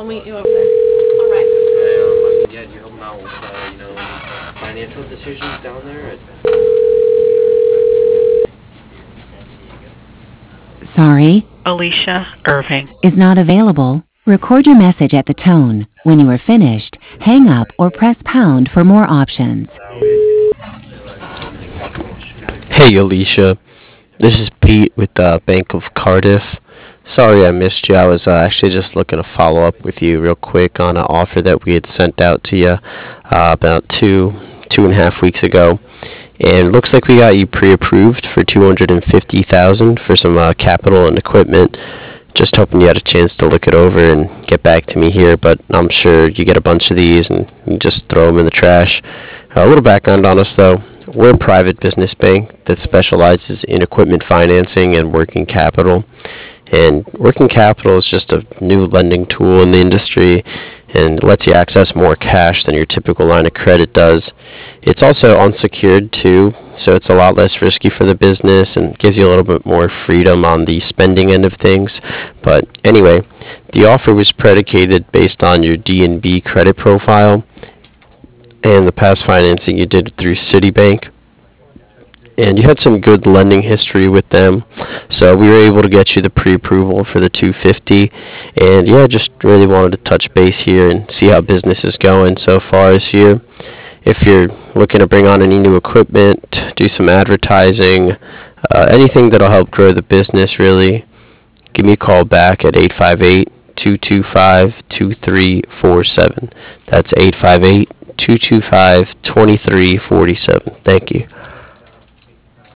meet you over there. All right. Yeah, do you help them out with, financial decisions down there? Sorry, Alicia Irving. is not available. Record your message at the tone. When you are finished, hang up or press pound for more options. Hey, Alicia. This is Pete with the Bank of Cardiff. Sorry I missed you. I was actually just looking to follow up with you real quick on an offer that we had sent out to you about two and a half weeks ago. And it looks like we got you pre-approved for $250,000 for some capital and equipment. Just hoping you had a chance to look it over and get back to me here, but I'm sure you get a bunch of these and you just throw them in the trash. A little background on us, though. We're a private business bank that specializes in equipment financing and working capital. And working capital is just a new lending tool in the industry and lets you access more cash than your typical line of credit does. It's also unsecured too, so it's a lot less risky for the business and gives you a little bit more freedom on the spending end of things. But anyway, the offer was predicated based on your D&B credit profile and the past financing you did through Citibank. And you had some good lending history with them, so we were able to get you the pre-approval for the 250. And yeah, just really wanted to touch base here and see how business is going so far this year. If you're looking to bring on any new equipment, do some advertising, anything that'll help grow the business, really, give me a call back at 858-225-2347. That's 858-225-2347. Thank you.